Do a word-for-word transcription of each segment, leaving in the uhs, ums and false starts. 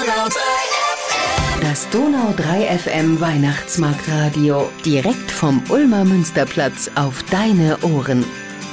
Das Donau drei F M Weihnachtsmarktradio. Direkt vom Ulmer Münsterplatz auf deine Ohren.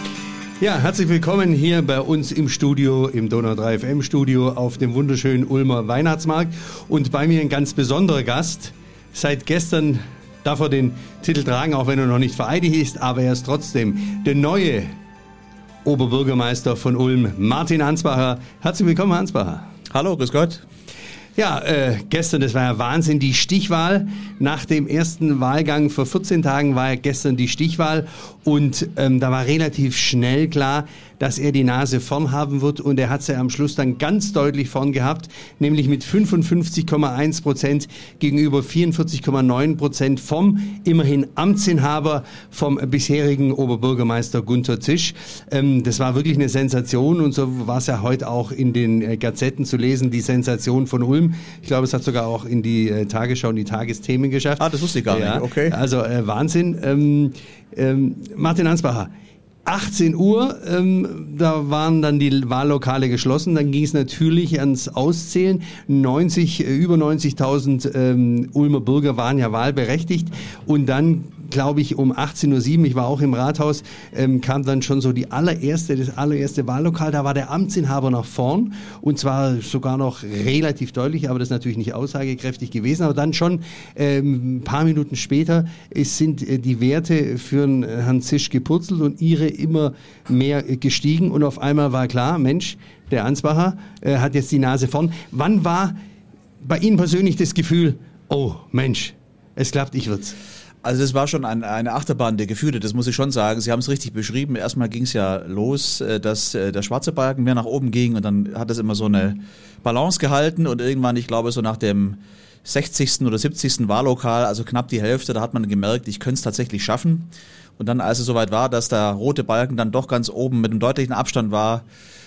Ja, herzlich willkommen hier bei uns im Studio, im Donau drei F M Studio auf dem wunderschönen Ulmer Weihnachtsmarkt. Und bei mir ein ganz besonderer Gast. Seit gestern darf er den Titel tragen, auch wenn er noch nicht vereidigt ist, aber er ist trotzdem der neue Oberbürgermeister von Ulm, Martin Ansbacher. Herzlich willkommen, Herr Ansbacher. Hallo, grüß Gott. Ja, äh, gestern, das war ja Wahnsinn, die Stichwahl. Nach dem ersten Wahlgang vor vierzehn Tagen war ja gestern die Stichwahl und ähm, da war relativ schnell klar, dass er die Nase vorn haben wird und er hat sie am Schluss dann ganz deutlich vorn gehabt, nämlich mit fünfundfünfzig Komma eins Prozent gegenüber vierundvierzig Komma neun Prozent vom immerhin Amtsinhaber, vom bisherigen Oberbürgermeister Gunter Zisch. Ähm, das war wirklich eine Sensation und so war es ja heute auch in den äh, Gazetten zu lesen, die Sensation von Ulm. Ich glaube, es hat sogar auch in die äh, Tagesschau und die Tagesthemen geschafft. Ah, das wusste ich gar ja, nicht, okay. Also äh, Wahnsinn. Ähm, ähm, Martin Ansbacher, achtzehn Uhr, ähm, da waren dann die Wahllokale geschlossen, dann ging es natürlich ans Auszählen. neunzig, äh, über neunzigtausend ähm, Ulmer Bürger waren ja wahlberechtigt und dann, glaube ich, um achtzehn Uhr sieben, ich war auch im Rathaus, ähm, kam dann schon so die allererste, das allererste Wahllokal, da war der Amtsinhaber nach vorn und zwar sogar noch relativ deutlich, aber das ist natürlich nicht aussagekräftig gewesen, aber dann schon ähm, ein paar Minuten später ist, sind äh, die Werte für den Herrn Zisch gepurzelt und ihre immer mehr äh, gestiegen und auf einmal war klar, Mensch, der Ansbacher äh, hat jetzt die Nase vorn. Wann war bei Ihnen persönlich das Gefühl, oh Mensch, es klappt, ich wird's? Also das war schon ein, eine Achterbahn der Gefühle, das muss ich schon sagen. Sie haben es richtig beschrieben. Erstmal ging es ja los, dass der schwarze Balken mehr nach oben ging und dann hat es immer so eine Balance gehalten und irgendwann, ich glaube so nach dem sechzigsten oder siebzigsten Wahllokal, also knapp die Hälfte, da hat man gemerkt, ich könnte es tatsächlich schaffen. Und dann, als es soweit war, dass der rote Balken dann doch ganz oben mit einem deutlichen Abstand war,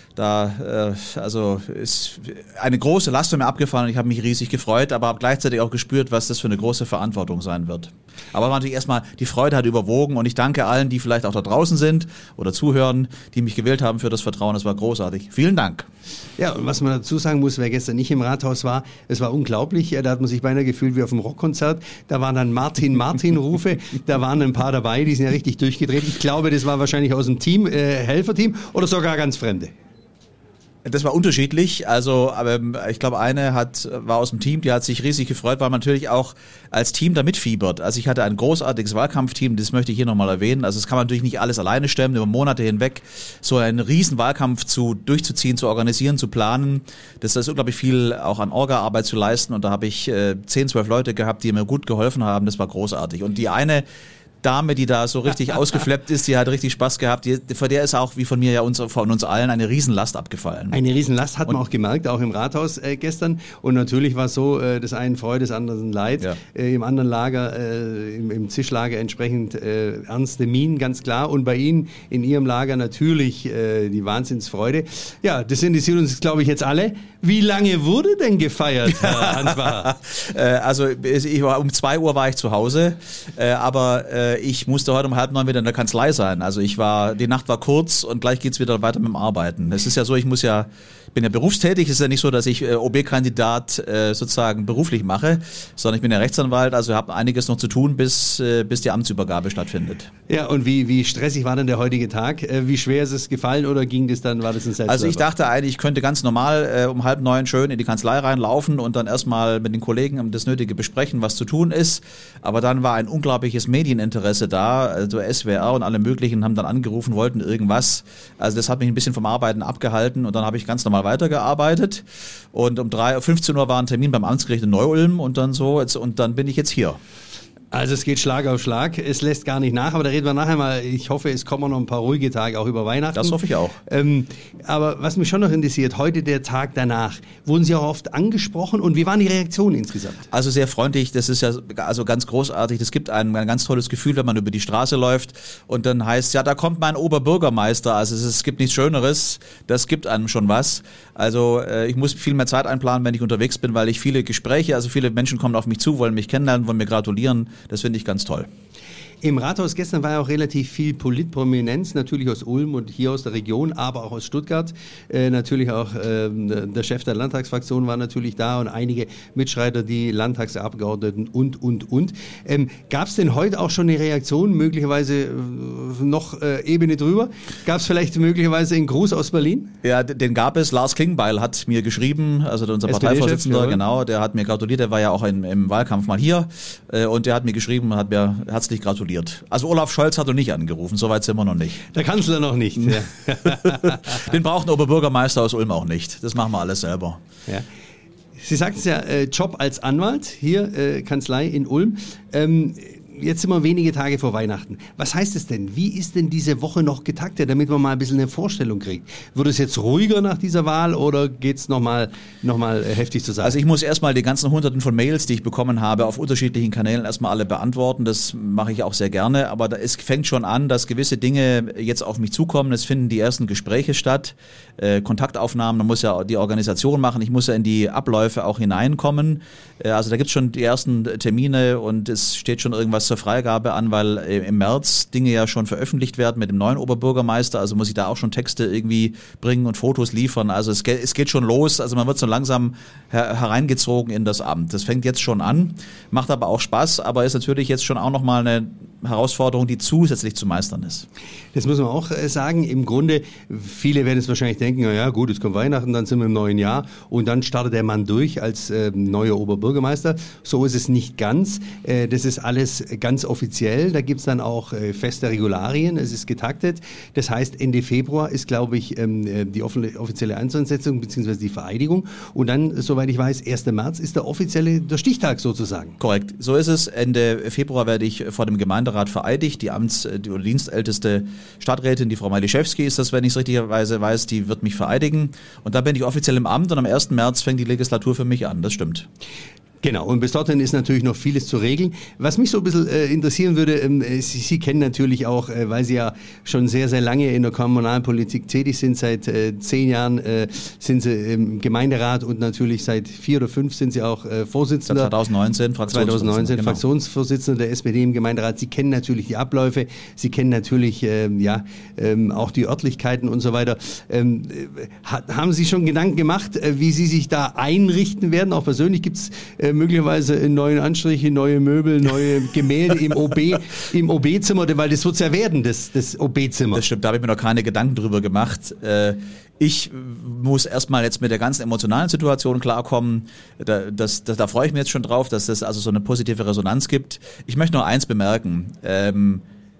da äh, also ist eine große Last von mir abgefallen und ich habe mich riesig gefreut, aber habe gleichzeitig auch gespürt, was das für eine große Verantwortung sein wird. Aber natürlich erstmal, die Freude hat überwogen und ich danke allen, die vielleicht auch da draußen sind oder zuhören, die mich gewählt haben für das Vertrauen. Das war großartig. Vielen Dank. Ja, und was man dazu sagen muss, wer gestern nicht im Rathaus war, es war unglaublich. Da hat man sich beinahe gefühlt wie auf einem Rockkonzert. Da waren dann Martin-Martin-Rufe. Da waren ein paar dabei, die sind ja richtig durchgedreht. Ich glaube, das war wahrscheinlich aus dem Team, äh, Helferteam oder sogar ganz Fremde. Das war unterschiedlich, also aber ich glaube, eine hat war aus dem Team, die hat sich riesig gefreut, weil man natürlich auch als Team da mitfiebert. Also ich hatte ein großartiges Wahlkampfteam, das möchte ich hier nochmal erwähnen. Also es kann man natürlich nicht alles alleine stemmen, über Monate hinweg so einen riesen Wahlkampf zu durchzuziehen, zu organisieren, zu planen. Das ist unglaublich viel auch an Orga-Arbeit zu leisten und da habe ich äh, zehn, zwölf Leute gehabt, die mir gut geholfen haben. Das war großartig. Und die eine Dame, die da so richtig ausgeflappt ist, die hat richtig Spaß gehabt. Die, von der ist auch, wie von mir ja uns, von uns allen, eine Riesenlast abgefallen. Eine Riesenlast hat man und auch gemerkt, auch im Rathaus äh, gestern. Und natürlich war es so, äh, des einen Freude, des anderen Leid. Ja. Äh, Im anderen Lager, äh, im, im Zischlager entsprechend äh, ernste Mienen, ganz klar. Und bei Ihnen, in Ihrem Lager natürlich äh, die Wahnsinnsfreude. Ja, das interessiert uns, glaube ich, jetzt alle. Wie lange wurde denn gefeiert, Herr Ansbacher? äh, also ich war, um zwei Uhr war ich zu Hause, äh, aber äh, ich musste heute um halb neun wieder in der Kanzlei sein. Also ich war, die Nacht war kurz und gleich geht's wieder weiter mit dem Arbeiten. Es ist ja so, ich muss ja, ich bin ja berufstätig, es ist ja nicht so, dass ich äh, O B-Kandidat äh, sozusagen beruflich mache, sondern ich bin ja Rechtsanwalt, also habe einiges noch zu tun, bis äh, bis die Amtsübergabe stattfindet. Ja, und wie wie stressig war denn der heutige Tag? Äh, wie schwer ist es gefallen oder ging das dann, war das ein Selbstläufer? Also ich dachte eigentlich, ich könnte ganz normal äh, um halb neun schön in die Kanzlei reinlaufen und dann erstmal mit den Kollegen das Nötige besprechen, was zu tun ist. Aber dann war ein unglaubliches Medieninteresse da, also S W R und alle möglichen haben dann angerufen, wollten irgendwas. Also das hat mich ein bisschen vom Arbeiten abgehalten und dann habe ich ganz normal weitergearbeitet und um drei, fünfzehn Uhr war ein Termin beim Amtsgericht in Neu-Ulm und dann so jetzt, und dann bin ich jetzt hier. Also es geht Schlag auf Schlag, es lässt gar nicht nach, aber da reden wir nachher mal. Ich hoffe, es kommen noch ein paar ruhige Tage, auch über Weihnachten. Das hoffe ich auch. Ähm, aber was mich schon noch interessiert, heute der Tag danach, wurden Sie auch oft angesprochen und wie waren die Reaktionen insgesamt? Also sehr freundlich, das ist ja also ganz großartig, das gibt einem ein ganz tolles Gefühl, wenn man über die Straße läuft und dann heißt, ja, da kommt mein Oberbürgermeister, also es, es gibt nichts Schöneres, das gibt einem schon was. Also äh, ich muss viel mehr Zeit einplanen, wenn ich unterwegs bin, weil ich viele Gespräche, also viele Menschen kommen auf mich zu, wollen mich kennenlernen, wollen mir gratulieren. Das finde ich ganz toll. Im Rathaus gestern war ja auch relativ viel Politprominenz, natürlich aus Ulm und hier aus der Region, aber auch aus Stuttgart. Äh, natürlich auch äh, der Chef der Landtagsfraktion war natürlich da und einige Mitstreiter, die Landtagsabgeordneten und, und, und. Ähm, Gab es denn heute auch schon eine Reaktion, möglicherweise äh, noch äh, Ebene drüber? Gab es vielleicht möglicherweise einen Gruß aus Berlin? Ja, den gab es. Lars Klingbeil hat mir geschrieben, also unser Parteivorsitzender, genau, der hat mir gratuliert, der war ja auch in, im Wahlkampf mal hier äh, und der hat mir geschrieben und hat mir herzlich gratuliert. Also Olaf Scholz hat noch nicht angerufen, soweit sind wir noch nicht. Der Kanzler noch nicht. Ja. Den braucht ein Oberbürgermeister aus Ulm auch nicht. Das machen wir alles selber. Ja. Sie sagten es ja, äh, Job als Anwalt, hier äh, Kanzlei in Ulm. Ähm, Jetzt sind wir wenige Tage vor Weihnachten. Was heißt es denn? Wie ist denn diese Woche noch getaktet, damit man mal ein bisschen eine Vorstellung kriegt? Wird es jetzt ruhiger nach dieser Wahl oder geht es nochmal noch mal heftig zur Sache? Also ich muss erstmal die ganzen Hunderten von Mails, die ich bekommen habe, auf unterschiedlichen Kanälen erstmal alle beantworten. Das mache ich auch sehr gerne. Aber da, es fängt schon an, dass gewisse Dinge jetzt auf mich zukommen. Es finden die ersten Gespräche statt, äh, Kontaktaufnahmen. Man muss ja die Organisation machen. Ich muss ja in die Abläufe auch hineinkommen. Äh, also da gibt es schon die ersten Termine und es steht schon irgendwas zur Freigabe an, weil im März Dinge ja schon veröffentlicht werden mit dem neuen Oberbürgermeister, also muss ich da auch schon Texte irgendwie bringen und Fotos liefern, also es geht, es geht schon los, also man wird so langsam her- hereingezogen in das Amt. Das fängt jetzt schon an, macht aber auch Spaß, aber ist natürlich jetzt schon auch nochmal eine Herausforderung, die zusätzlich zu meistern ist. Das muss man auch äh, sagen. Im Grunde, viele werden es wahrscheinlich denken, na ja gut, jetzt kommt Weihnachten, dann sind wir im neuen Jahr und dann startet der Mann durch als äh, neuer Oberbürgermeister. So ist es nicht ganz. Äh, das ist alles ganz offiziell. Da gibt's dann auch äh, feste Regularien. Es ist getaktet. Das heißt, Ende Februar ist, glaube ich, ähm, die off- offizielle Amtsansetzung bzw. die Vereidigung. Und dann, soweit ich weiß, erster März ist der offizielle, der Stichtag sozusagen. Korrekt. So ist es. Ende Februar werde ich vor dem Gemeinderat vereidigt. Die Amts- die, oder dienstälteste Stadträtin, die Frau Maliszewski ist das, wenn ich es richtigerweise weiß, die wird mich vereidigen. Und dann bin ich offiziell im Amt und am ersten März fängt die Legislatur für mich an. Das stimmt. Genau, und bis dorthin ist natürlich noch vieles zu regeln. Was mich so ein bisschen äh, interessieren würde, ähm, Sie, Sie kennen natürlich auch, äh, weil Sie ja schon sehr, sehr lange in der Kommunalpolitik tätig sind, seit äh, zehn Jahren äh, sind Sie im Gemeinderat und natürlich seit vier oder fünf sind Sie auch äh, Vorsitzender. zwanzig neunzehn Fraktionsvorsitzender. zwanzig neunzehn genau. Fraktionsvorsitzender der S P D im Gemeinderat. Sie kennen natürlich die Abläufe, Sie kennen natürlich ähm, ja ähm, auch die Örtlichkeiten und so weiter. Ähm, ha, haben Sie schon Gedanken gemacht, äh, wie Sie sich da einrichten werden? Auch persönlich gibt es äh, möglicherweise in neuen Anstriche, neue Möbel, neue Gemälde im O B, im O B-Zimmer, weil das wird es ja werden, das, das O B-Zimmer. Das stimmt, da habe ich mir noch keine Gedanken drüber gemacht. Ich muss erstmal jetzt mit der ganzen emotionalen Situation klarkommen. Da, das, das, da freue ich mich jetzt schon drauf, dass das also so eine positive Resonanz gibt. Ich möchte nur eins bemerken. Ähm,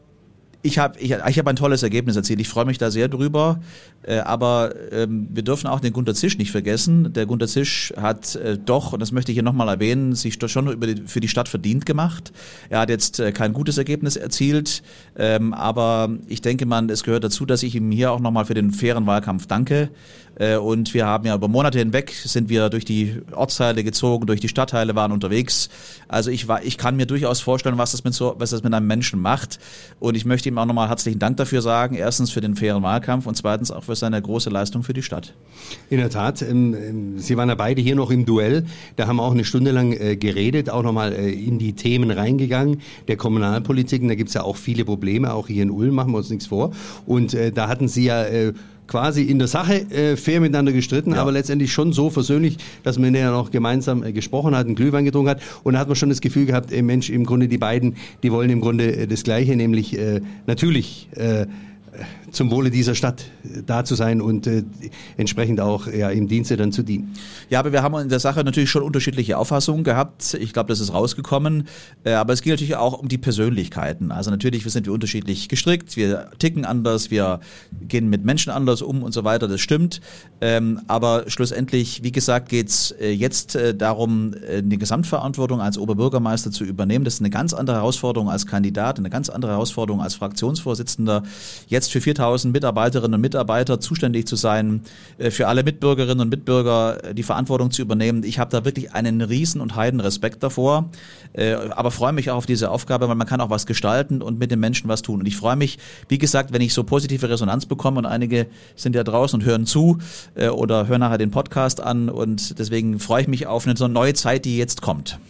Ich habe ich, ich hab ein tolles Ergebnis erzielt. Ich freue mich da sehr drüber. Äh, aber ähm, wir dürfen auch den Gunter Zisch nicht vergessen. Der Gunter Zisch hat äh, doch, und das möchte ich hier nochmal erwähnen, sich schon über die, für die Stadt verdient gemacht. Er hat jetzt äh, kein gutes Ergebnis erzielt. Ähm, aber ich denke mal, es gehört dazu, dass ich ihm hier auch nochmal für den fairen Wahlkampf danke. Äh, und wir haben ja über Monate hinweg sind wir durch die Ortsteile gezogen, durch die Stadtteile waren unterwegs. Also ich war, ich kann mir durchaus vorstellen, was das mit so, was das mit einem Menschen macht. Und ich möchte ihm auch nochmal herzlichen Dank dafür sagen. Erstens für den fairen Wahlkampf und zweitens auch für seine große Leistung für die Stadt. In der Tat, ähm, Sie waren ja beide hier noch im Duell. Da haben wir auch eine Stunde lang äh, geredet, auch nochmal äh, in die Themen reingegangen der Kommunalpolitik. Und da gibt es ja auch viele Probleme, auch hier in Ulm, machen wir uns nichts vor. Und äh, da hatten Sie ja äh, quasi in der Sache äh, fair miteinander gestritten, ja. aber letztendlich schon so versöhnlich, dass man ja noch gemeinsam äh, gesprochen hat, einen Glühwein getrunken hat. Und da hat man schon das Gefühl gehabt, ey Mensch, im Grunde die beiden, die wollen im Grunde äh, das Gleiche, nämlich äh, natürlich äh, zum Wohle dieser Stadt da zu sein und äh, entsprechend auch ja, im Dienste dann zu dienen. Ja, aber wir haben in der Sache natürlich schon unterschiedliche Auffassungen gehabt. Ich glaube, das ist rausgekommen. Äh, aber es geht natürlich auch um die Persönlichkeiten. Also natürlich sind wir unterschiedlich gestrickt, wir ticken anders, wir gehen mit Menschen anders um und so weiter, das stimmt. Ähm, aber schlussendlich, wie gesagt, geht's äh, jetzt äh, darum, äh, die Gesamtverantwortung als Oberbürgermeister zu übernehmen. Das ist eine ganz andere Herausforderung als Kandidat, eine ganz andere Herausforderung als Fraktionsvorsitzender. Jetzt für viertausend Mitarbeiterinnen und Mitarbeiter zuständig zu sein, für alle Mitbürgerinnen und Mitbürger die Verantwortung zu übernehmen. Ich habe da wirklich einen riesen und heiden Respekt davor, aber freue mich auch auf diese Aufgabe, weil man kann auch was gestalten und mit den Menschen was tun. Und ich freue mich, wie gesagt, wenn ich so positive Resonanz bekomme und einige sind ja draußen und hören zu oder hören nachher den Podcast an und deswegen freue ich mich auf eine so neue Zeit, die jetzt kommt.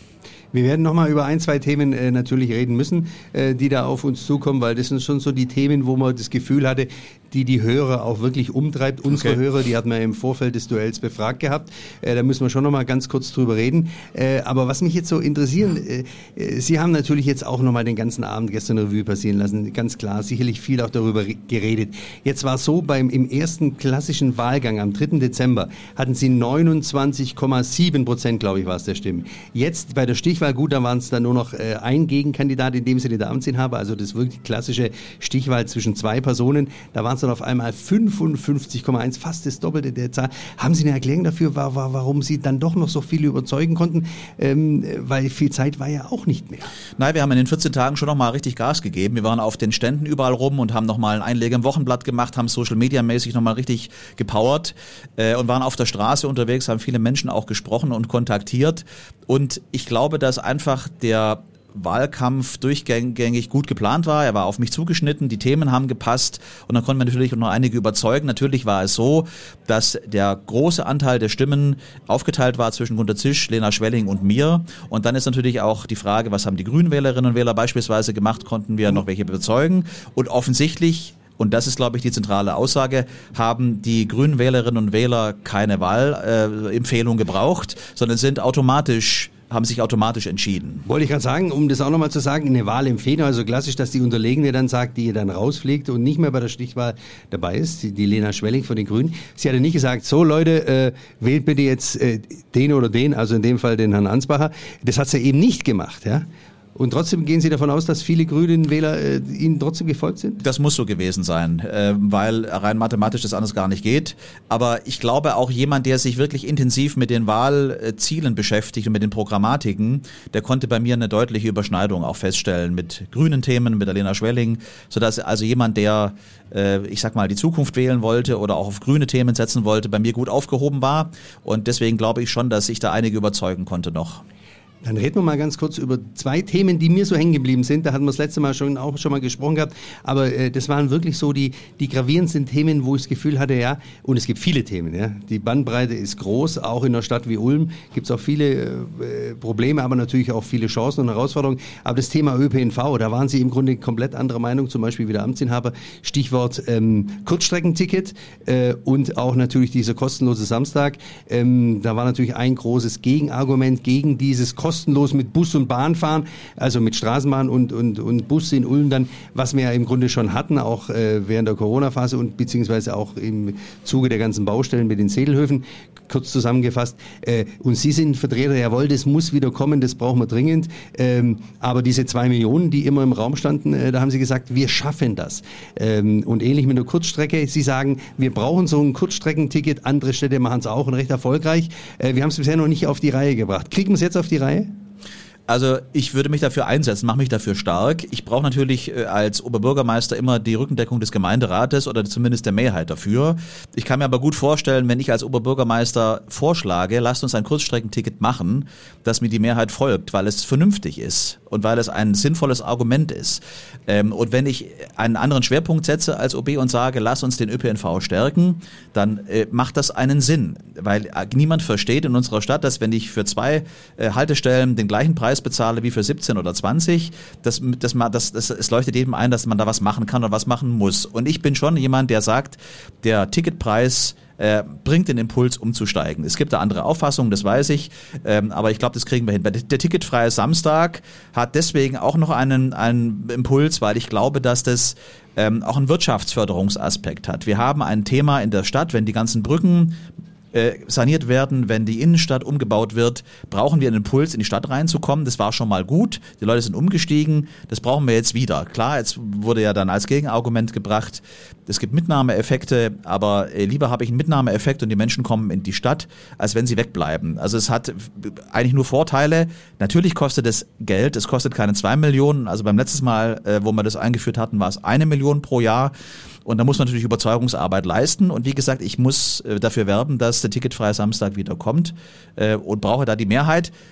Wir werden nochmal über ein, zwei Themen äh, natürlich reden müssen, äh, die da auf uns zukommen, weil das sind schon so die Themen, wo man das Gefühl hatte, die die Hörer auch wirklich umtreibt. Unsere okay. Hörer, die hatten wir im Vorfeld des Duells befragt gehabt. Äh, da müssen wir schon nochmal ganz kurz drüber reden. Äh, aber was mich jetzt so interessiert, äh, Sie haben natürlich jetzt auch nochmal den ganzen Abend gestern Revue passieren lassen. Ganz klar, sicherlich viel auch darüber geredet. Jetzt war es so, beim, im ersten klassischen Wahlgang am dritten Dezember hatten Sie neunundzwanzig Komma sieben Prozent, glaube ich, war es der Stimmen. Jetzt bei der Stichwahl, gut, da waren es dann nur noch äh, ein Gegenkandidat, in dem Sinne der Amtsinhaber, also das wirklich klassische Stichwahl zwischen zwei Personen. Da waren es dann auf einmal fünfundfünfzig Komma eins, fast das Doppelte der Zahl. Haben Sie eine Erklärung dafür, war, war, warum Sie dann doch noch so viele überzeugen konnten? Ähm, weil viel Zeit war ja auch nicht mehr. Nein, wir haben in den vierzehn Tagen schon noch mal richtig Gas gegeben. Wir waren auf den Ständen überall rum und haben noch mal einen Einleger im Wochenblatt gemacht, haben Social-Media-mäßig noch mal richtig gepowert äh, und waren auf der Straße unterwegs, haben viele Menschen auch gesprochen und kontaktiert. Und ich glaube, dass einfach der Wahlkampf durchgängig gut geplant war. Er war auf mich zugeschnitten, die Themen haben gepasst und dann konnten wir natürlich noch einige überzeugen. Natürlich war es so, dass der große Anteil der Stimmen aufgeteilt war zwischen Gunter Zisch, Lena Schwelling und mir. Und dann ist natürlich auch die Frage, was haben die Grünen Wählerinnen und Wähler beispielsweise gemacht, konnten wir noch welche überzeugen. Und offensichtlich, und das ist, glaube ich, die zentrale Aussage, haben die grünen Wählerinnen und Wähler keine Wahlempfehlung äh, gebraucht, sondern sind automatisch haben sich automatisch entschieden. Wollte ich gerade sagen, um das auch nochmal zu sagen, eine Wahlempfehlung, also klassisch, dass die Unterlegene dann sagt, die dann rausfliegt und nicht mehr bei der Stichwahl dabei ist, die, die Lena Schwelling von den Grünen. Sie hat ja nicht gesagt, so Leute, äh, wählt bitte jetzt äh, den oder den, also in dem Fall den Herrn Ansbacher. Das hat sie eben nicht gemacht, ja. Und trotzdem gehen Sie davon aus, dass viele grünen Wähler äh, Ihnen trotzdem gefolgt sind? Das muss so gewesen sein, äh, weil rein mathematisch das anders gar nicht geht. Aber ich glaube auch jemand, der sich wirklich intensiv mit den Wahlzielen beschäftigt und mit den Programmatiken, der konnte bei mir eine deutliche Überschneidung auch feststellen mit grünen Themen, mit der Lena Schwelling, sodass also jemand, der, äh, ich sag mal, die Zukunft wählen wollte oder auch auf grüne Themen setzen wollte, bei mir gut aufgehoben war. Und deswegen glaube ich schon, dass ich da einige überzeugen konnte noch. Dann reden wir mal ganz kurz über zwei Themen, die mir so hängen geblieben sind. Da hatten wir das letzte Mal schon auch schon mal gesprochen gehabt. Aber äh, das waren wirklich so die die gravierendsten Themen, wo ich das Gefühl hatte, ja, und es gibt viele Themen. Ja, die Bandbreite ist groß. Auch in einer Stadt wie Ulm gibt es auch viele äh, Probleme, aber natürlich auch viele Chancen und Herausforderungen. Aber das Thema Ö P N V, da waren Sie im Grunde komplett anderer Meinung. Zum Beispiel wie der Amtsinhaber. Stichwort ähm, Kurzstreckenticket äh, und auch natürlich dieser kostenlose Samstag. Ähm, da war natürlich ein großes Gegenargument gegen dieses kostenlose kostenlos mit Bus und Bahn fahren, also mit Straßenbahn und, und, und Bus in Ulm dann, was wir ja im Grunde schon hatten, auch äh, während der Corona-Phase und beziehungsweise auch im Zuge der ganzen Baustellen mit den Sedelhöfen, kurz zusammengefasst. Äh, und Sie sind Vertreter, jawohl, das muss wieder kommen, das brauchen wir dringend. Ähm, aber diese zwei Millionen, die immer im Raum standen, äh, da haben Sie gesagt, wir schaffen das. Ähm, und ähnlich mit der Kurzstrecke, Sie sagen, wir brauchen so ein Kurzstreckenticket, andere Städte machen es auch und recht erfolgreich. Äh, wir haben es bisher noch nicht auf die Reihe gebracht. Kriegen wir es jetzt auf die Reihe? Also ich würde mich dafür einsetzen, mache mich dafür stark. Ich brauche natürlich äh, als Oberbürgermeister immer die Rückendeckung des Gemeinderates oder zumindest der Mehrheit dafür. Ich kann mir aber gut vorstellen, wenn ich als Oberbürgermeister vorschlage, lasst uns ein Kurzstreckenticket machen, dass mir die Mehrheit folgt, weil es vernünftig ist und weil es ein sinnvolles Argument ist. Ähm, und wenn ich einen anderen Schwerpunkt setze als O B und sage, lass uns den Ö P N V stärken, dann äh, macht das einen Sinn, weil äh, niemand versteht in unserer Stadt, dass wenn ich für zwei äh, Haltestellen den gleichen Preis bezahle wie für siebzehn oder zwanzig, das, das, das, das, es leuchtet jedem ein, dass man da was machen kann oder was machen muss. Und ich bin schon jemand, der sagt, der Ticketpreis äh, bringt den Impuls umzusteigen. Es gibt da andere Auffassungen, das weiß ich, ähm, aber ich glaube, das kriegen wir hin. Der, der ticketfreie Samstag hat deswegen auch noch einen, einen Impuls, weil ich glaube, dass das ähm, auch einen Wirtschaftsförderungsaspekt hat. Wir haben ein Thema in der Stadt, wenn die ganzen Brücken Äh, saniert werden, wenn die Innenstadt umgebaut wird, brauchen wir einen Impuls, in die Stadt reinzukommen. Das war schon mal gut. Die Leute sind umgestiegen. Das brauchen wir jetzt wieder. Klar, jetzt wurde ja dann als Gegenargument gebracht, es gibt Mitnahmeeffekte, aber äh, lieber habe ich einen Mitnahmeeffekt und die Menschen kommen in die Stadt, als wenn sie wegbleiben. Also es hat eigentlich nur Vorteile. Natürlich kostet es Geld. Es kostet keine zwei Millionen. Also beim letzten Mal, äh, wo wir das eingeführt hatten, war es eine Million pro Jahr. Und da muss man natürlich Überzeugungsarbeit leisten. Und wie gesagt, ich muss äh, dafür werben, dass der ticketfreie Samstag wieder kommt äh, und brauche da die Mehrheit.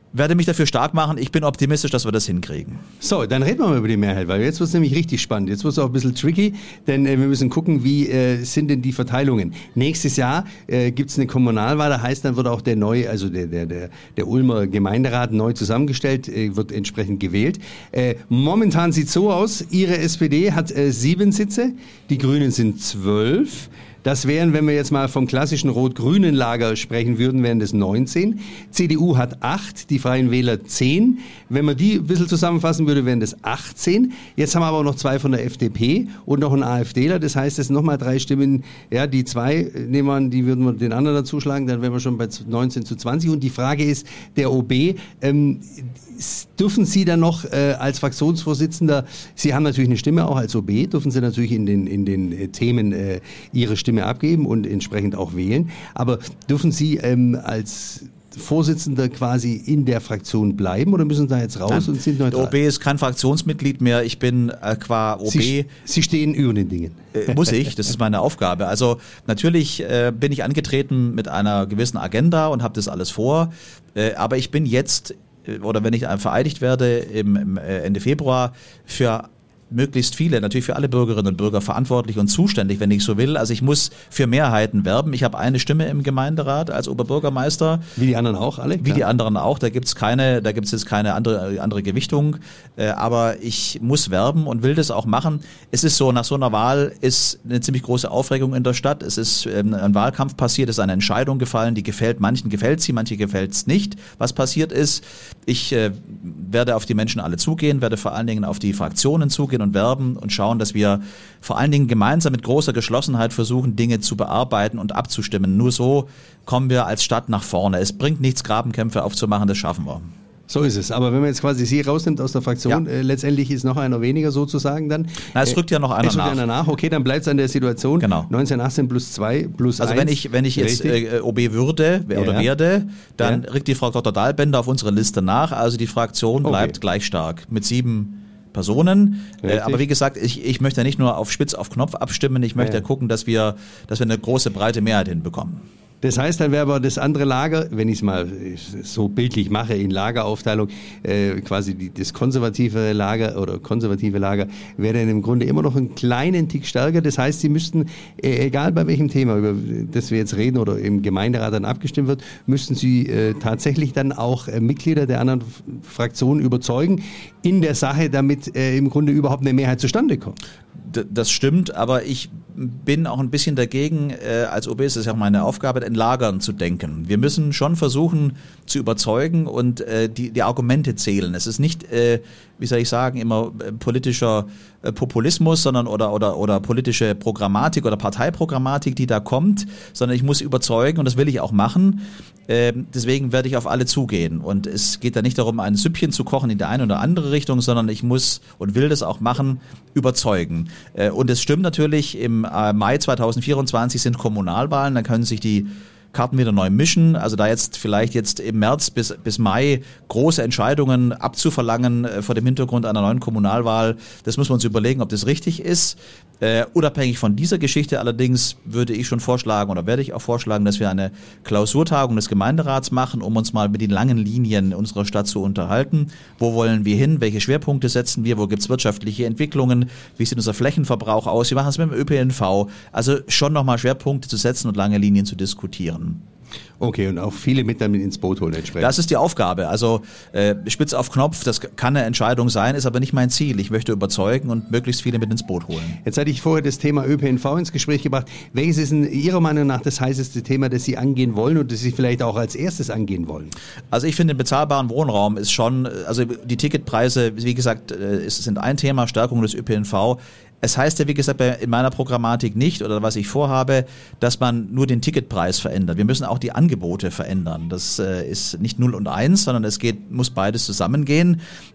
werde mich dafür stark machen. Ich bin optimistisch, dass wir das hinkriegen. So, dann reden wir mal über die Mehrheit, weil jetzt wird es nämlich richtig spannend. Jetzt wird es auch ein bisschen tricky, denn äh, wir müssen gucken, wie äh, sind denn die Verteilungen. Nächstes Jahr äh, gibt es eine Kommunalwahl, das heißt, dann wird auch der neue, also der, der, der, der Ulmer Gemeinderat neu zusammengestellt, äh, wird entsprechend gewählt. Äh, momentan sieht es so aus, Ihre S P D hat äh, sieben Sitze, die Grünen sind zwölf. Das wären, wenn wir jetzt mal vom klassischen rot-grünen Lager sprechen würden, wären das neunzehn. C D U hat acht, die Freien Wähler zehn. Wenn man die ein bisschen zusammenfassen würde, wären das achtzehn. Jetzt haben wir aber auch noch zwei von der F D P und noch einen AfDler. Das heißt, es sind nochmal drei Stimmen. Ja, die zwei nehmen wir, die würden wir den anderen dazuschlagen, dann wären wir schon bei neunzehn zu zwanzig. Und die Frage ist, der O B, ähm, dürfen Sie dann noch äh, als Fraktionsvorsitzender, Sie haben natürlich eine Stimme auch als O B, dürfen Sie natürlich in den, in den äh, Themen äh, Ihre Stimme abgeben und entsprechend auch wählen. Aber dürfen Sie ähm, als Vorsitzender quasi in der Fraktion bleiben oder müssen Sie da jetzt raus Nein, und sind neutral? Der O B ist kein Fraktionsmitglied mehr. Ich bin äh, qua O B. Sie, Sie stehen über den Dingen. Äh, muss ich, das ist meine Aufgabe. Also natürlich äh, bin ich angetreten mit einer gewissen Agenda und habe das alles vor. Äh, aber ich bin jetzt oder wenn ich vereidigt werde im, im Ende Februar, für möglichst viele, natürlich für alle Bürgerinnen und Bürger verantwortlich und zuständig, wenn ich so will. Also ich muss für Mehrheiten werben. Ich habe eine Stimme im Gemeinderat als Oberbürgermeister. Wie die anderen auch alle? Wie klar. die anderen auch. Da gibt's keine, da gibt's jetzt keine andere, andere Gewichtung. Äh, aber ich muss werben und will das auch machen. Es ist so, nach so einer Wahl ist eine ziemlich große Aufregung in der Stadt. Es ist ähm, ein Wahlkampf passiert, es ist eine Entscheidung gefallen, die gefällt, manchen gefällt sie, manche gefällt's nicht. Was passiert ist, ich äh, werde auf die Menschen alle zugehen, werde vor allen Dingen auf die Fraktionen zugehen und werben und schauen, dass wir vor allen Dingen gemeinsam mit großer Geschlossenheit versuchen, Dinge zu bearbeiten und abzustimmen. Nur so kommen wir als Stadt nach vorne. Es bringt nichts, Grabenkämpfe aufzumachen, das schaffen wir. So ist es. Aber wenn man jetzt quasi Sie rausnimmt aus der Fraktion, Ja. äh, letztendlich ist noch einer weniger sozusagen dann. Na, es rückt ja noch einer es rückt nach. einer nach. Okay, dann bleibt es an der Situation. Genau. neunzehn, achtzehn plus zwei plus Also eins. wenn ich, wenn ich jetzt äh, O B würde Ja, oder ja. werde, dann Ja. rückt die Frau Doktor Dahlbender auf unsere Liste nach. Also die Fraktion Okay. bleibt gleich stark mit sieben Personen. Äh, Richtig. aber wie gesagt, ich, ich möchte nicht nur auf Spitz auf Knopf abstimmen, ich möchte Ja. gucken, dass wir, dass wir eine große, breite Mehrheit hinbekommen. Das heißt, dann wäre aber das andere Lager, wenn ich es mal so bildlich mache in Lageraufteilung, äh, quasi die, das konservative Lager oder konservative Lager wäre dann im Grunde immer noch einen kleinen Tick stärker. Das heißt, Sie müssten, äh, egal bei welchem Thema, über das wir jetzt reden oder im Gemeinderat dann abgestimmt wird, müssten Sie äh, tatsächlich dann auch äh, Mitglieder der anderen F- Fraktionen überzeugen in der Sache, damit äh, im Grunde überhaupt eine Mehrheit zustande kommt. D- Das stimmt, aber ich bin auch ein bisschen dagegen, äh, als O B ist es ja auch meine Aufgabe, in Lagern zu denken. Wir müssen schon versuchen zu überzeugen und äh, die, die Argumente zählen. Es ist nicht, äh, wie soll ich sagen, immer äh, politischer äh, Populismus, sondern oder, oder, oder politische Programmatik oder Parteiprogrammatik, die da kommt, sondern ich muss überzeugen und das will ich auch machen. Äh, deswegen werde ich auf alle zugehen. Und es geht da nicht darum, ein Süppchen zu kochen in die eine oder andere Richtung, sondern ich muss und will das auch machen, überzeugen. Äh, und es stimmt natürlich, im äh, Mai zweitausendvierundzwanzig sind Kommunalwahlen, dann können sich die Karten wieder neu mischen. Also da jetzt vielleicht jetzt im März bis, bis Mai große Entscheidungen abzuverlangen äh, vor dem Hintergrund einer neuen Kommunalwahl, das muss man uns überlegen, ob das richtig ist. Äh, unabhängig von dieser Geschichte allerdings würde ich schon vorschlagen oder werde ich auch vorschlagen, dass wir eine Klausurtagung des Gemeinderats machen, um uns mal mit den langen Linien unserer Stadt zu unterhalten. Wo wollen wir hin? Welche Schwerpunkte setzen wir? Wo gibt es wirtschaftliche Entwicklungen? Wie sieht unser Flächenverbrauch aus? Wie machen wir es mit dem Ö P N V? Also schon nochmal Schwerpunkte zu setzen und lange Linien zu diskutieren. Okay, und auch viele mit damit ins Boot holen entsprechend. Das ist die Aufgabe. Also äh, spitz auf Knopf, das kann eine Entscheidung sein, ist aber nicht mein Ziel. Ich möchte überzeugen und möglichst viele mit ins Boot holen. Jetzt hatte ich vorher das Thema Ö P N V ins Gespräch gebracht. Welches ist in Ihrer Meinung nach das heißeste Thema, das Sie angehen wollen und das Sie vielleicht auch als erstes angehen wollen? Also ich finde, den bezahlbaren Wohnraum ist schon, also die Ticketpreise, wie gesagt, es sind ein Thema, Stärkung des Ö P N V. Es heißt ja, wie gesagt, in meiner Programmatik nicht oder was ich vorhabe, dass man nur den Ticketpreis verändert. Wir müssen auch die Angebote verändern. Das äh, ist nicht null und eins, sondern es geht, muss beides zusammengehen.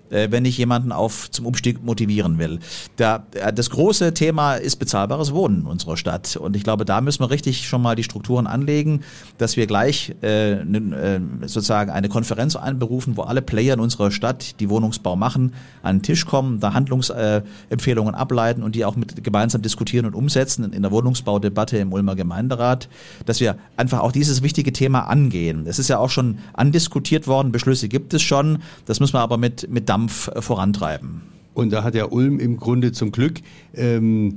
äh, wenn ich jemanden auf zum Umstieg motivieren will. Da, das große Thema ist bezahlbares Wohnen in unserer Stadt. Und ich glaube, da müssen wir richtig schon mal die Strukturen anlegen, dass wir gleich äh, äh, sozusagen eine Konferenz einberufen, wo alle Player in unserer Stadt, die Wohnungsbau machen, an den Tisch kommen, da Handlungsempfehlungen äh, ableiten und die auch mit gemeinsam diskutieren und umsetzen in der Wohnungsbaudebatte im Ulmer Gemeinderat, dass wir einfach auch dieses wichtige Thema angehen. Es ist ja auch schon andiskutiert worden, Beschlüsse gibt es schon, das müssen wir aber mit, mit Dampf äh, vorantreiben. Und da hat ja Ulm im Grunde zum Glück ähm,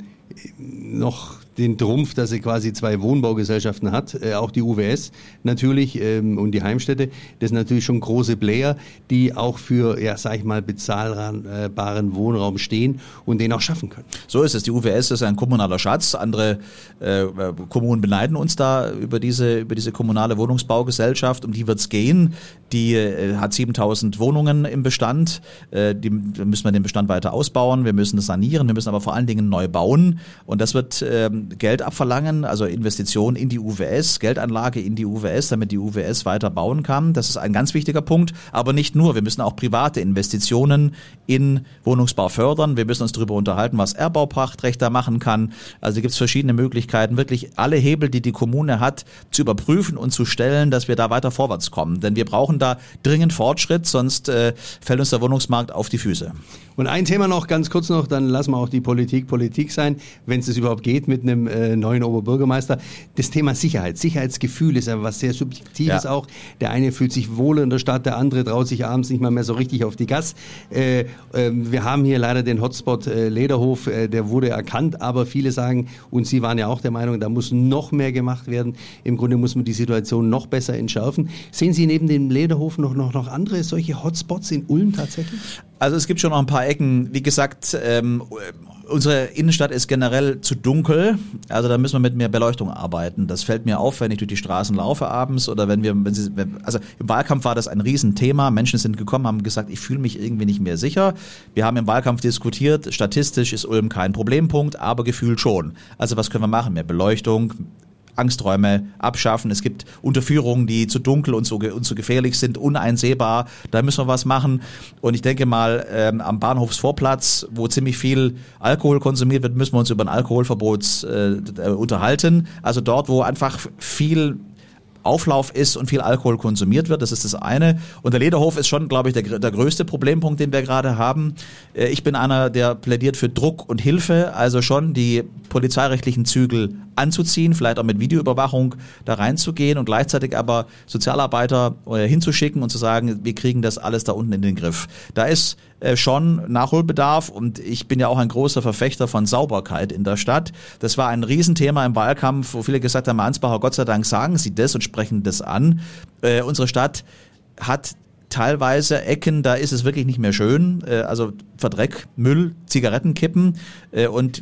noch den Trumpf, dass sie quasi zwei Wohnbaugesellschaften hat, äh, auch die U W S natürlich ähm, und die Heimstätte. Das sind natürlich schon große Player, die auch für, ja, sag ich mal, bezahlbaren Wohnraum stehen und den auch schaffen können. So ist es. Die U W S ist ein kommunaler Schatz. Andere äh, Kommunen beneiden uns da über diese über diese kommunale Wohnungsbaugesellschaft. Um die wird es gehen. Die äh, hat siebentausend Wohnungen im Bestand. Äh, die müssen wir den Bestand weiter ausbauen. Wir müssen es sanieren. Wir müssen aber vor allen Dingen neu bauen. Und das wird ähm, Geld abverlangen, also Investitionen in die U W S, Geldanlage in die U W S, damit die U W S weiter bauen kann. Das ist ein ganz wichtiger Punkt, aber nicht nur. Wir müssen auch private Investitionen in Wohnungsbau fördern. Wir müssen uns darüber unterhalten, was Erbbaupachtrecht da machen kann. Also gibt es verschiedene Möglichkeiten, wirklich alle Hebel, die die Kommune hat, zu überprüfen und zu stellen, dass wir da weiter vorwärts kommen. Denn wir brauchen da dringend Fortschritt, sonst äh, fällt uns der Wohnungsmarkt auf die Füße. Und ein Thema noch, ganz kurz noch, dann lassen wir auch die Politik Politik sein, wenn es überhaupt geht mit einem äh, neuen Oberbürgermeister. Das Thema Sicherheit, Sicherheitsgefühl ist ja was sehr Subjektives ja. auch. Der eine fühlt sich wohl in der Stadt, der andere traut sich abends nicht mal mehr so richtig auf die Gas. Äh, äh, wir haben hier leider den Hotspot äh, Lederhof, äh, der wurde erkannt, aber viele sagen, und Sie waren ja auch der Meinung, da muss noch mehr gemacht werden. Im Grunde muss man die Situation noch besser entschärfen. Sehen Sie neben dem Lederhof noch, noch, noch andere solche Hotspots in Ulm tatsächlich? Also es gibt schon noch ein paar Ecken. Wie gesagt, ähm, unsere Innenstadt ist generell zu dunkel. Also da müssen wir mit mehr Beleuchtung arbeiten. Das fällt mir auf, wenn ich durch die Straßen laufe abends oder wenn wir, wenn sie, also im Wahlkampf war das ein Riesenthema. Menschen sind gekommen, haben gesagt, ich fühle mich irgendwie nicht mehr sicher. Wir haben im Wahlkampf diskutiert, statistisch ist Ulm kein Problempunkt, aber gefühlt schon. Also was können wir machen? Mehr Beleuchtung, Angsträume abschaffen. Es gibt Unterführungen, die zu dunkel und zu, und zu gefährlich sind, uneinsehbar. Da müssen wir was machen. Und ich denke mal, ähm, am Bahnhofsvorplatz, wo ziemlich viel Alkohol konsumiert wird, müssen wir uns über ein Alkoholverbot äh, unterhalten. Also dort, wo einfach viel Auflauf ist und viel Alkohol konsumiert wird, das ist das eine. Und der Lederhof ist schon, glaube ich, der, der größte Problempunkt, den wir gerade haben. Ich bin einer, der plädiert für Druck und Hilfe, also schon die polizeirechtlichen Zügel anzuziehen, vielleicht auch mit Videoüberwachung da reinzugehen und gleichzeitig aber Sozialarbeiter hinzuschicken und zu sagen, wir kriegen das alles da unten in den Griff. Da ist schon Nachholbedarf und ich bin ja auch ein großer Verfechter von Sauberkeit in der Stadt. Das war ein Riesenthema im Wahlkampf, wo viele gesagt haben, Ansbacher, Gott sei Dank sagen Sie das und sprechen das an. Äh, unsere Stadt hat teilweise Ecken, da ist es wirklich nicht mehr schön, äh, also Verdreck, Müll, Zigarettenkippen äh, und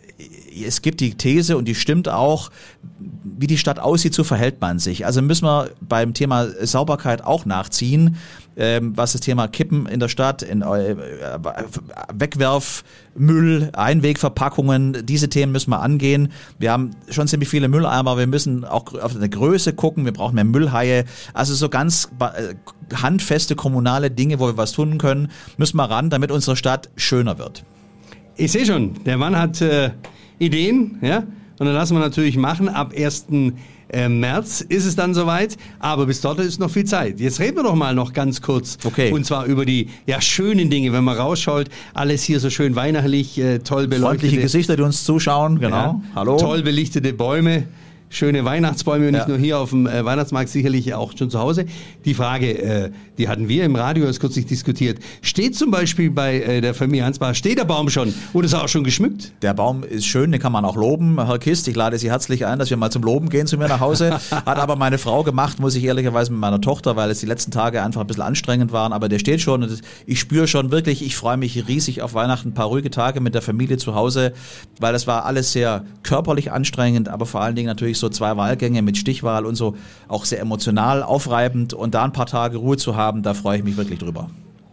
es gibt die These und die stimmt auch, wie die Stadt aussieht, so verhält man sich. Also müssen wir beim Thema Sauberkeit auch nachziehen, ähm, was das Thema Kippen in der Stadt, in, äh, Wegwerfmüll, Einwegverpackungen, diese Themen müssen wir angehen. Wir haben schon ziemlich viele Mülleimer, aber wir müssen auch auf eine Größe gucken, wir brauchen mehr Müllhaie. Also so ganz äh, handfeste kommunale Dinge, wo wir was tun können, müssen wir ran, damit unsere Stadt schöner wird. Ich sehe schon, der Mann hat äh, Ideen, ja, und dann lassen wir natürlich machen. Ab ersten März ist es dann soweit, aber bis dort ist noch viel Zeit. Jetzt reden wir doch mal noch ganz kurz, okay. Und zwar über die ja schönen Dinge, wenn man rausschaut, alles hier so schön weihnachtlich, äh, toll beleuchtete. Freundliche Gesichter, die uns zuschauen, genau. Ja, hallo. Toll belichtete Bäume. Schöne Weihnachtsbäume und nicht ja. nur hier auf dem äh, Weihnachtsmarkt, sicherlich auch schon zu Hause. Die Frage, äh, die hatten wir im Radio erst kürzlich diskutiert. Steht zum Beispiel bei äh, der Familie Ansbacher, steht der Baum schon und ist er auch schon geschmückt? Der Baum ist schön, den kann man auch loben. Herr Kist, ich lade Sie herzlich ein, dass wir mal zum Loben gehen zu mir nach Hause. Hat aber meine Frau gemacht, muss ich ehrlicherweise mit meiner Tochter, weil es die letzten Tage einfach ein bisschen anstrengend waren. Aber der steht schon und ich spüre schon wirklich, ich freue mich riesig auf Weihnachten, ein paar ruhige Tage mit der Familie zu Hause, weil das war alles sehr körperlich anstrengend, aber vor allen Dingen natürlich so zwei Wahlgänge mit Stichwahl und so auch sehr emotional aufreibend und da ein paar Tage Ruhe zu haben, da freue ich mich wirklich drüber.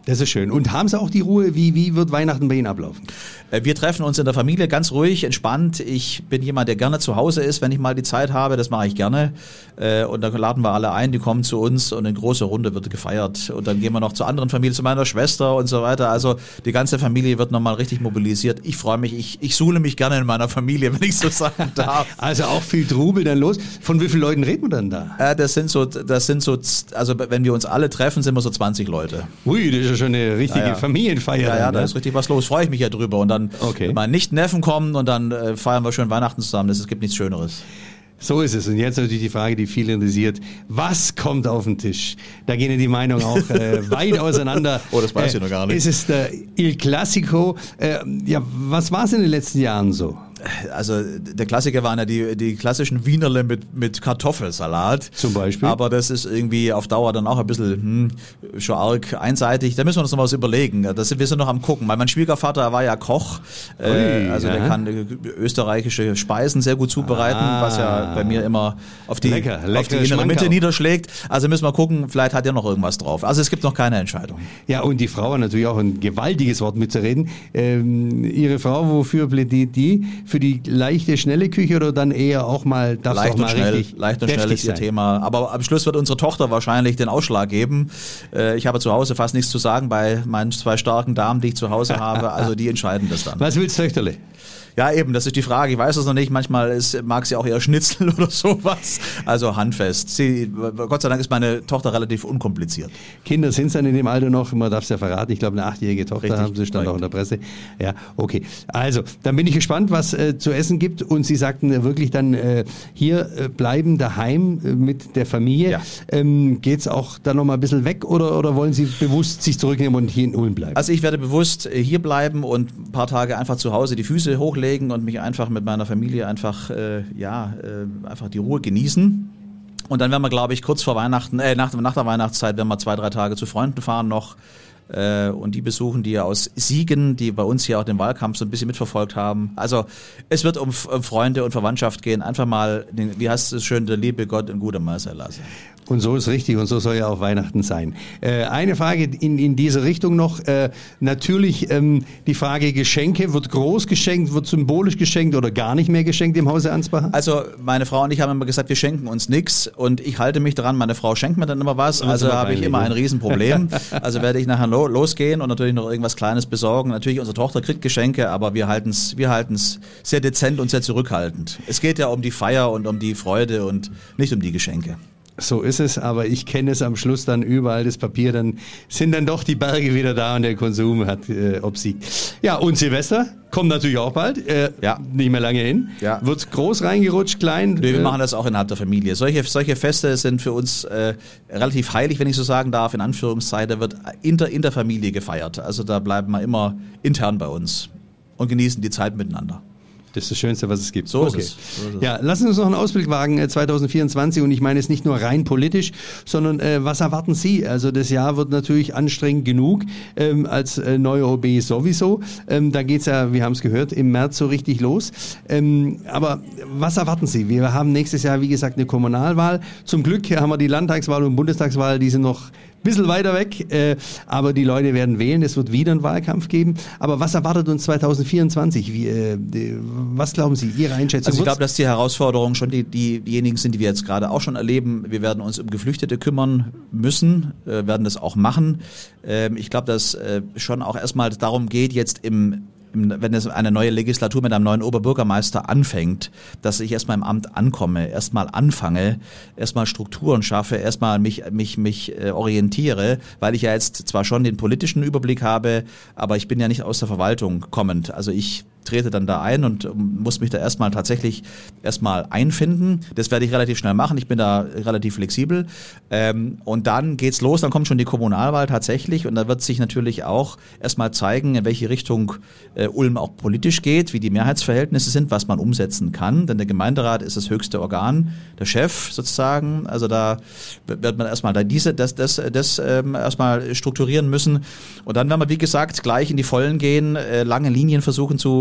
Das ist schön. Und haben Sie auch die Ruhe? Wie, wie wird Weihnachten bei Ihnen ablaufen? Wir treffen uns in der Familie ganz ruhig, entspannt. Ich bin jemand, der gerne zu Hause ist, wenn ich mal die Zeit habe. Das mache ich gerne. Und dann laden wir alle ein, die kommen zu uns und in großer Runde wird gefeiert. Und dann gehen wir noch zu anderen Familien, zu meiner Schwester und so weiter. Also die ganze Familie wird nochmal richtig mobilisiert. Ich freue mich, ich, ich suhle mich gerne in meiner Familie, wenn ich so sagen darf. Also auch viel Trubel dann los. Von wie vielen Leuten reden wir dann da? Das sind so, das sind so, also wenn wir uns alle treffen, sind wir so zwanzig Leute. Ui, das ist ja schon eine richtige ja, ja. Familienfeier. Ja, ja, dann, da ne? ist richtig was los. Freue ich mich ja drüber. Und dann okay. meine Nicht-Neffen kommen und dann äh, feiern wir schön Weihnachten zusammen. Es gibt nichts Schöneres. So ist es. Und jetzt natürlich die Frage, die viele interessiert. Was kommt auf den Tisch? Da gehen die Meinungen auch äh, weit auseinander. Oh, das weiß äh, ich noch gar nicht. Ist es der Il Classico? Äh, ja, was war es in den letzten Jahren so? Also der Klassiker waren ja die, die klassischen Wienerle mit, mit Kartoffelsalat. Zum Beispiel. Aber das ist irgendwie auf Dauer dann auch ein bisschen hm, schon arg einseitig. Da müssen wir uns noch mal was überlegen. Das sind, wir sind noch am gucken. Weil mein Schwiegervater war ja Koch. Ui, äh, also ja. der kann österreichische Speisen sehr gut zubereiten, ah. was ja bei mir immer auf die, lecker, auf die innere Mitte niederschlägt. Also müssen wir gucken, vielleicht hat er noch irgendwas drauf. Also es gibt noch keine Entscheidung. Ja, und die Frau hat natürlich auch ein gewaltiges Wort mitzureden. Ähm, ihre Frau, wofür plädiert die? Für die leichte, schnelle Küche oder dann eher auch mal, darf leicht auch mal und schnell, richtig leicht und schnell ist ihr Thema. Aber am Schluss wird unsere Tochter wahrscheinlich den Ausschlag geben. Ich habe zu Hause fast nichts zu sagen bei meinen zwei starken Damen, die ich zu Hause habe. Also die entscheiden das dann. Was willst du, Töchterle? Ja, eben, das ist die Frage. Ich weiß es noch nicht. Manchmal ist, mag sie auch eher Schnitzel oder sowas. Also handfest. Sie, Gott sei Dank ist meine Tochter relativ unkompliziert. Kinder sind dann in dem Alter noch, man darf es ja verraten, ich glaube eine achtjährige Tochter Richtig, haben sie, stand korrekt. auch in der Presse. Ja, okay. Also, dann bin ich gespannt, was äh, zu essen gibt. Und Sie sagten äh, wirklich dann äh, hier äh, bleiben daheim äh, mit der Familie. Ja. Ähm, geht's auch dann noch mal ein bisschen weg oder, oder wollen Sie bewusst sich zurücknehmen und hier in Ulm bleiben? Also ich werde bewusst hier bleiben und ein paar Tage einfach zu Hause die Füße hochlegen und mich einfach mit meiner Familie einfach, äh, ja, äh, einfach die Ruhe genießen. Und dann werden wir, glaube ich, kurz vor Weihnachten, äh, nach, nach der Weihnachtszeit, werden wir zwei, drei Tage zu Freunden fahren noch äh, und die besuchen, die aus Siegen, die bei uns hier auch den Wahlkampf so ein bisschen mitverfolgt haben. Also es wird um, um Freunde und Verwandtschaft gehen. Einfach mal, den, wie heißt es schön, der liebe Gott in guter Meister lassen. Und so ist richtig und so soll ja auch Weihnachten sein. Äh, eine Frage in, in diese Richtung noch. Äh, natürlich ähm, die Frage Geschenke. Wird groß geschenkt, wird symbolisch geschenkt oder gar nicht mehr geschenkt im Hause Ansbacher? Also meine Frau und ich haben immer gesagt, wir schenken uns nichts und ich halte mich daran. Meine Frau schenkt mir dann immer was, also habe ich immer ein Riesenproblem. Also werde ich nachher lo- losgehen und natürlich noch irgendwas Kleines besorgen. Natürlich, unsere Tochter kriegt Geschenke, aber wir halten es wir halten's sehr dezent und sehr zurückhaltend. Es geht ja um die Feier und um die Freude und nicht um die Geschenke. So ist es, aber ich kenne es am Schluss dann überall, das Papier, dann sind dann doch die Berge wieder da und der Konsum hat äh, obsiegt. Ja, und Silvester kommt natürlich auch bald, äh, ja. nicht mehr lange hin. Ja. Wird groß reingerutscht, klein? Nee, wir äh, machen das auch innerhalb der Familie. Solche, solche Feste sind für uns äh, relativ heilig, wenn ich so sagen darf, in Anführungszeichen. Da wird inter, in der Familie gefeiert. Also da bleiben wir immer intern bei uns und genießen die Zeit miteinander. Das ist das Schönste, was es gibt. So, okay. ist, es. so ist es. Ja, lassen Sie uns noch einen Ausblick wagen, äh, zwanzig vierundzwanzig. Und ich meine es nicht nur rein politisch, sondern äh, was erwarten Sie? Also das Jahr wird natürlich anstrengend genug, ähm, als äh, neue O B sowieso. Ähm, da geht's ja, wir haben es gehört, im März so richtig los. Ähm, aber was erwarten Sie? Wir haben nächstes Jahr, wie gesagt, eine Kommunalwahl. Zum Glück haben wir die Landtagswahl und Bundestagswahl, die sind noch bisschen weiter weg, äh, aber die Leute werden wählen, es wird wieder einen Wahlkampf geben. Aber was erwartet uns zwanzig vierundzwanzig? Wie, äh, die, was glauben Sie, Ihre Einschätzung? Also ich glaube, dass die Herausforderungen schon die, die, diejenigen sind, die wir jetzt gerade auch schon erleben. Wir werden uns um Geflüchtete kümmern müssen, äh, werden das auch machen. Ähm, ich glaube, dass äh, schon auch erstmal darum geht, jetzt im wenn es eine neue Legislatur mit einem neuen Oberbürgermeister anfängt, dass ich erstmal im Amt ankomme, erstmal anfange, erstmal Strukturen schaffe, erstmal mich mich mich äh, orientiere, weil ich ja jetzt zwar schon den politischen Überblick habe, aber ich bin ja nicht aus der Verwaltung kommend. Also ich trete dann da ein und muss mich da erstmal tatsächlich erstmal einfinden. Das werde ich relativ schnell machen. Ich bin da relativ flexibel. Ähm, und dann geht's los. Dann kommt schon die Kommunalwahl tatsächlich. Und da wird sich natürlich auch erstmal zeigen, in welche Richtung äh, Ulm auch politisch geht, wie die Mehrheitsverhältnisse sind, was man umsetzen kann. Denn der Gemeinderat ist das höchste Organ, der Chef sozusagen. Also da wird man erstmal da diese, das, das, das ähm, erstmal strukturieren müssen. Und dann werden wir, wie gesagt, gleich in die Vollen gehen, äh, lange Linien versuchen zu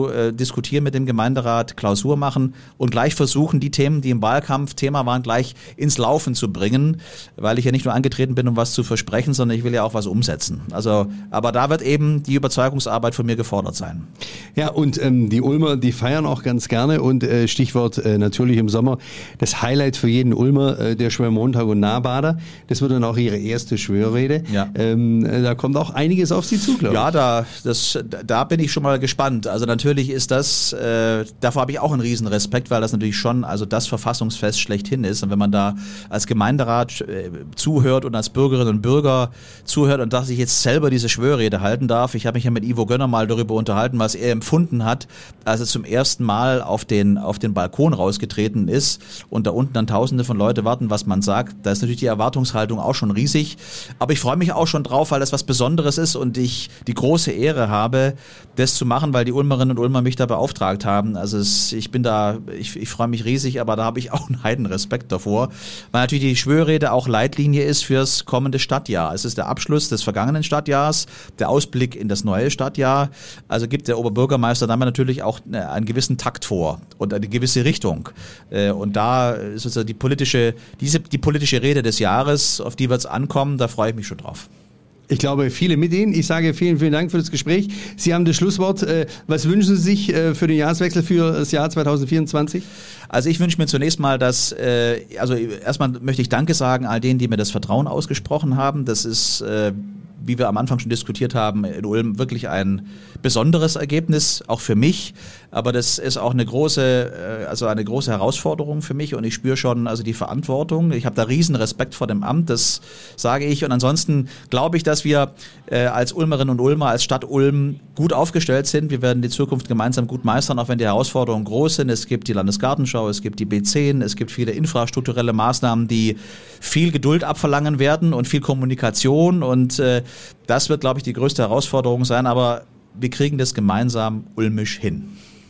äh, diskutieren mit dem Gemeinderat, Klausur machen und gleich versuchen, die Themen, die im Wahlkampf Thema waren, gleich ins Laufen zu bringen, weil ich ja nicht nur angetreten bin, um was zu versprechen, sondern ich will ja auch was umsetzen. Also, aber da wird eben die Überzeugungsarbeit von mir gefordert sein. Ja, und ähm, die Ulmer, die feiern auch ganz gerne und äh, Stichwort äh, natürlich im Sommer, das Highlight für jeden Ulmer, äh, der Schwörmontag und Nahbader, das wird dann auch ihre erste Schwörrede. Ja. Ähm, äh, da kommt auch einiges auf Sie zu, glaube ich. Ja, da, das, da bin ich schon mal gespannt. Also natürlich ist das, äh, davor habe ich auch einen riesen Respekt, weil das natürlich schon also das Verfassungsfest schlechthin ist. Und wenn man da als Gemeinderat äh, zuhört und als Bürgerinnen und Bürger zuhört und dass ich jetzt selber diese Schwörrede halten darf. Ich habe mich ja mit Ivo Gönner mal darüber unterhalten, was er empfunden hat, als er zum ersten Mal auf den, auf den Balkon rausgetreten ist und da unten dann Tausende von Leute warten, was man sagt. Da ist natürlich die Erwartungshaltung auch schon riesig. Aber ich freue mich auch schon drauf, weil das was Besonderes ist und ich die große Ehre habe, das zu machen, weil die Ulmerinnen und Ulmer mich da beauftragt haben. Also es, ich bin da, ich, ich freue mich riesig, aber da habe ich auch einen Heidenrespekt davor, weil natürlich die Schwörrede auch Leitlinie ist fürs kommende Stadtjahr. Es ist der Abschluss des vergangenen Stadtjahrs, der Ausblick in das neue Stadtjahr. Also gibt der Oberbürgermeister damit natürlich auch einen gewissen Takt vor und eine gewisse Richtung. Und da ist sozusagen die politische, diese, die politische Rede des Jahres, auf die wird es ankommen, da freue ich mich schon drauf. Ich glaube, viele mit Ihnen. Ich sage vielen, vielen Dank für das Gespräch. Sie haben das Schlusswort. Was wünschen Sie sich für den Jahreswechsel für das Jahr zwanzig vierundzwanzig? Also ich wünsche mir zunächst mal, dass, also erstmal möchte ich Danke sagen all denen, die mir das Vertrauen ausgesprochen haben. Das ist, wie wir am Anfang schon diskutiert haben, in Ulm wirklich ein besonderes Ergebnis, auch für mich. Aber das ist auch eine große, also eine große Herausforderung für mich und ich spüre schon also die Verantwortung. Ich habe da riesen Respekt vor dem Amt, das sage ich. Und ansonsten glaube ich, dass wir äh, als Ulmerinnen und Ulmer, als Stadt Ulm gut aufgestellt sind. Wir werden die Zukunft gemeinsam gut meistern, auch wenn die Herausforderungen groß sind. Es gibt die Landesgartenschau, es gibt die B zehn, es gibt viele infrastrukturelle Maßnahmen, die viel Geduld abverlangen werden und viel Kommunikation. Und äh, das wird, glaube ich, die größte Herausforderung sein. Aber wir kriegen das gemeinsam ulmisch hin.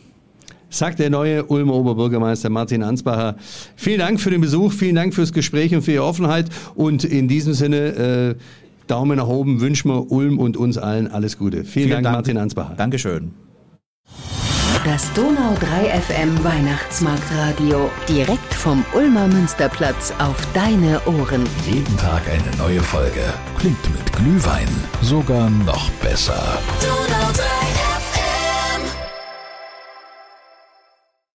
Sagt der neue Ulmer Oberbürgermeister Martin Ansbacher. Vielen Dank für den Besuch, vielen Dank fürs Gespräch und für Ihre Offenheit. Und in diesem Sinne, äh, Daumen nach oben, wünschen wir Ulm und uns allen alles Gute. Vielen, vielen Dank, Dank, Martin Ansbacher. Dankeschön. Das Donau drei F M Weihnachtsmarktradio. Direkt vom Ulmer Münsterplatz auf deine Ohren. Jeden Tag eine neue Folge. Klingt mit Glühwein sogar noch besser. Donau drei